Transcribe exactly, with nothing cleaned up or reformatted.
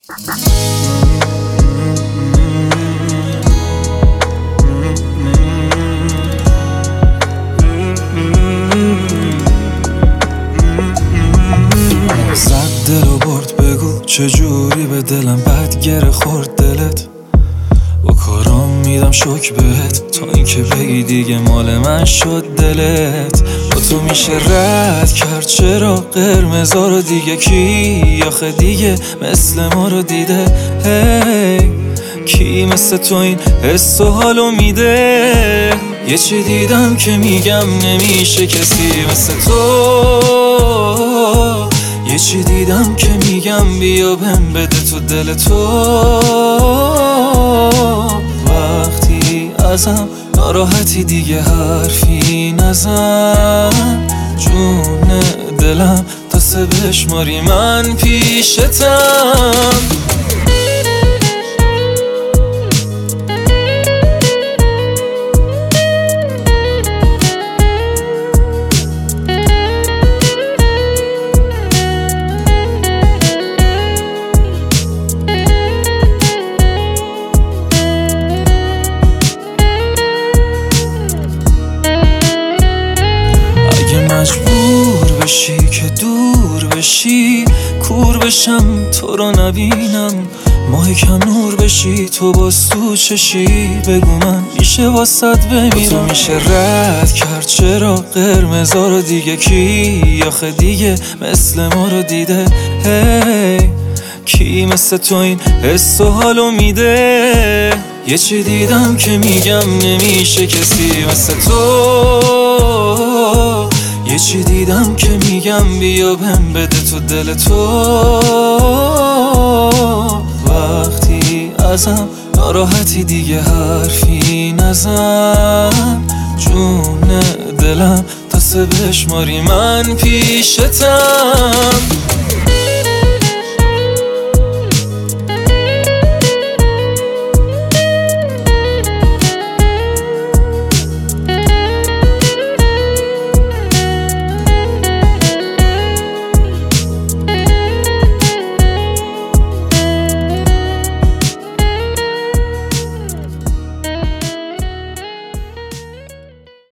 زد دل و برد، بگو چجوری به دلم بد گره خورد دلت. با کارام میدم شک بهت تا اینکه بگی دیگه مال من شد دلت. با تو میشه رد کرد چرا قرمزا رو دیگه کی آخه دیگه مثل ما رو دیده. هی کی مثل تو این حس و حالو میده. یه چی دیدم که میگم نمیشه کسی مثل تو. یه چی دیدم که میگم بیا بهم بده تو دل تو. وقتی ازم ناراحتی دیگه حرفی نزن. جون دلم تا سه بشماری من پیشتم. مجبور بشی که دور بشی کور بشم تو رو نبینم. ماه کم نور بشی تو باز تو چشی بگو من میشه واسد بمیرم. تو میشه رد کرد چرا قرمزا رو دیگه کی آخه دیگه مثل ما رو دیده. هی کی مثل تو این حس و حالو میده. یه چی دیدم که میگم نمیشه کسی مثل تو. یه چی دیدم که میگم بیا بهم بده تو دل تو. وقتی ازم ناراحتی دیگه حرفی نزن. جون دلم تا سه بشماری من پیشتم.